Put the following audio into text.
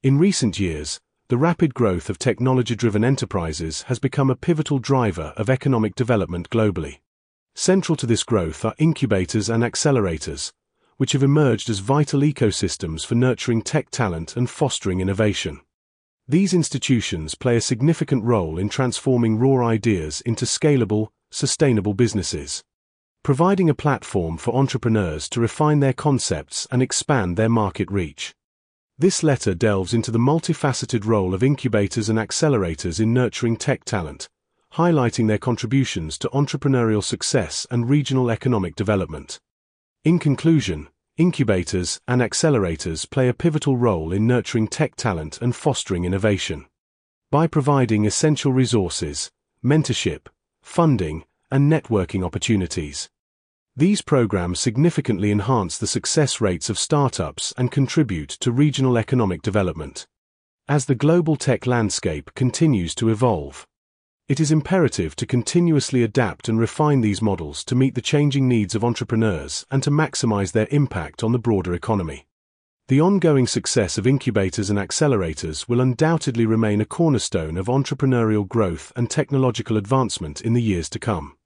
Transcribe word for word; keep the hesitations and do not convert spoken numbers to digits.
In recent years, the rapid growth of technology-driven enterprises has become a pivotal driver of economic development globally. Central to this growth are incubators and accelerators, which have emerged as vital ecosystems for nurturing tech talent and fostering innovation. These institutions play a significant role in transforming raw ideas into scalable, sustainable businesses, providing a platform for entrepreneurs to refine their concepts and expand their market reach. This letter delves into the multifaceted role of incubators and accelerators in nurturing tech talent, highlighting their contributions to entrepreneurial success and regional economic development. In conclusion, incubators and accelerators play a pivotal role in nurturing tech talent and fostering innovation. By providing essential resources, mentorship, funding, and networking opportunities, these programs significantly enhance the success rates of startups and contribute to regional economic development. As the global tech landscape continues to evolve, it is imperative to continuously adapt and refine these models to meet the changing needs of entrepreneurs and to maximize their impact on the broader economy. The ongoing success of incubators and accelerators will undoubtedly remain a cornerstone of entrepreneurial growth and technological advancement in the years to come.